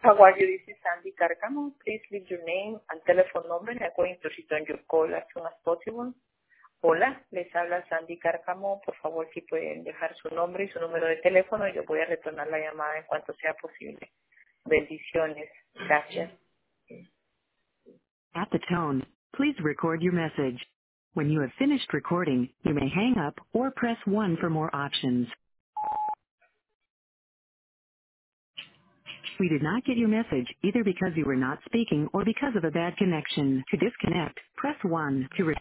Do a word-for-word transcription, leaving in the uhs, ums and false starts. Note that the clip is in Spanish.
How are you? This is Sandy Cárcamo. Please leave your name and telephone number. I'm going to return your call as soon as possible. Hola, les habla Sandy Cárcamo. Por favor, si pueden dejar su nombre y su número de teléfono, yo voy a retornar la llamada en cuanto sea posible. Bendiciones. Gracias. At the tone, please record your message. When you have finished recording, you may hang up or press one for more options. We did not get your message either because you were not speaking or because of a bad connection. To disconnect, press one. To re-